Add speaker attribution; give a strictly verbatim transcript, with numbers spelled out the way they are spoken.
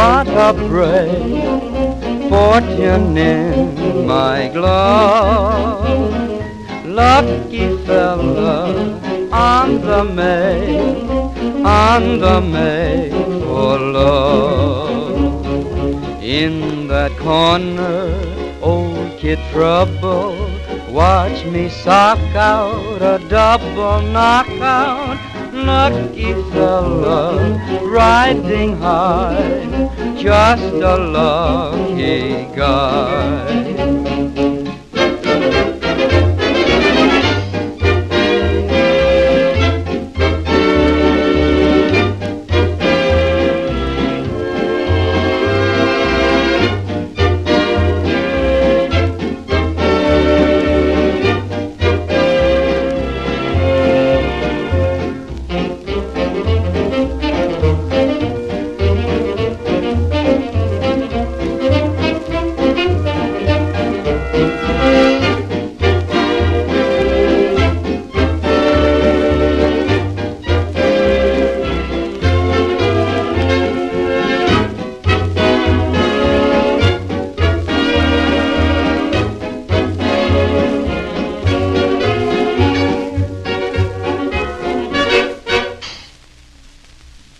Speaker 1: What a brave fortune in my glove. Lucky fella on the make, on the make for love. In that corner, old Kid Trouble, watch me sock out a double knockout. Lucky fella, riding high, just a lucky guy.